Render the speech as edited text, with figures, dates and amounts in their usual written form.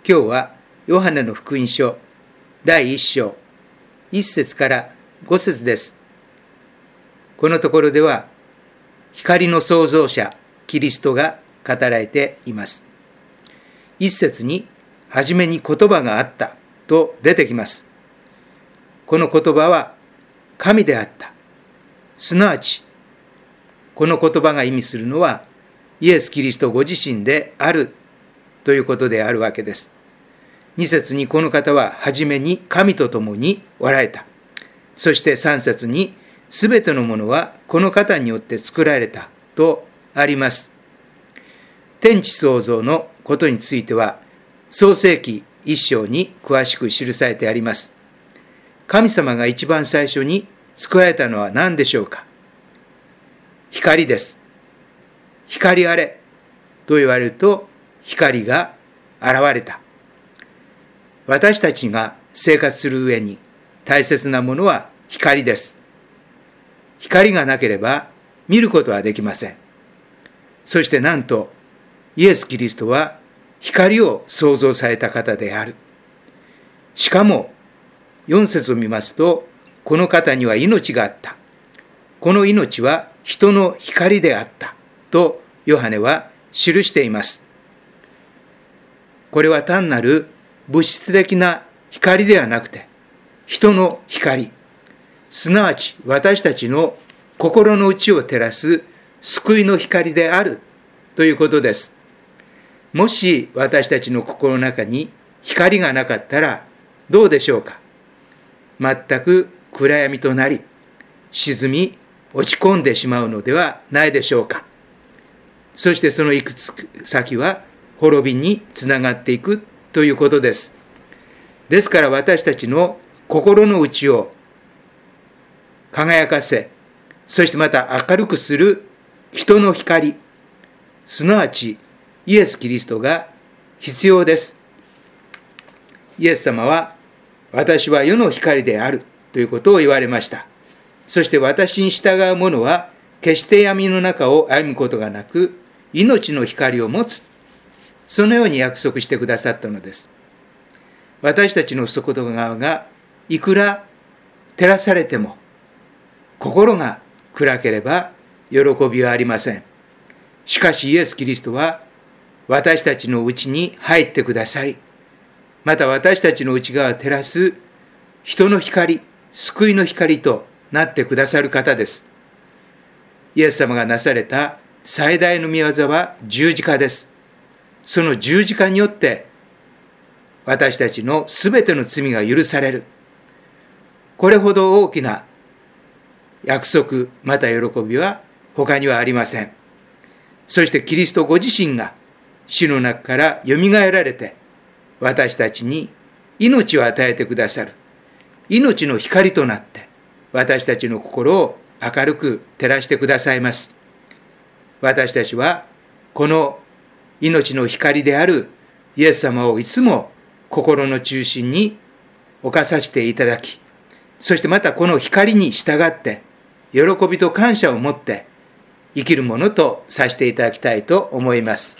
今日はヨハネの福音書第1章1節から5節です。このところでは光の創造者キリストが語られています。1節に初めに言葉があったと出てきます。この言葉は神であった。すなわちこの言葉が意味するのはイエス・キリストご自身であるということであるわけです。2節にこの方は初めに神と共におられた。そして3節にすべてのものはこの方によって作られたとあります。天地創造のことについては創世記1章に詳しく記されてあります。神様が一番最初に作られたのは何でしょうか。光です。光あれと言われると光が現れた。私たちが生活する上に大切なものは光です。光がなければ見ることはできません。そしてなんとイエス・キリストは光を創造された方である。しかも4節を見ますと、この方には命があった。この命は人の光であったとヨハネは記しています。これは単なる物質的な光ではなくて、人の光、すなわち私たちの心の内を照らす救いの光であるということです。もし私たちの心の中に光がなかったらどうでしょうか。全く暗闇となり、沈み落ち込んでしまうのではないでしょうか。そしてその行く先は滅びにつながっていくということです。ですから私たちの心の内を輝かせ、そしてまた明るくする人の光、すなわちイエス・キリストが必要です。イエス様は私は世の光であるということを言われました。そして私に従う者は決して闇の中を歩むことがなく命の光を持つ、そのように約束してくださったのです。私たちの外側がいくら照らされても心が暗ければ喜びはありません。しかしイエス・キリストは私たちのうちに入ってくださり、また私たちの内側を照らす人の光、救いの光となってくださる方です。イエス様がなされた最大の御業は十字架です。その十字架によって私たちのすべての罪が許される。これほど大きな約束、また喜びは他にはありません。そしてキリストご自身が死の中からよみがえられて、私たちに命を与えてくださる。命の光となって私たちの心を明るく照らしてくださいます。私たちはこの命の光であるイエス様をいつも心の中心に置かさせていただき、そしてまたこの光に従って喜びと感謝を持って生きるものとさせていただきたいと思います。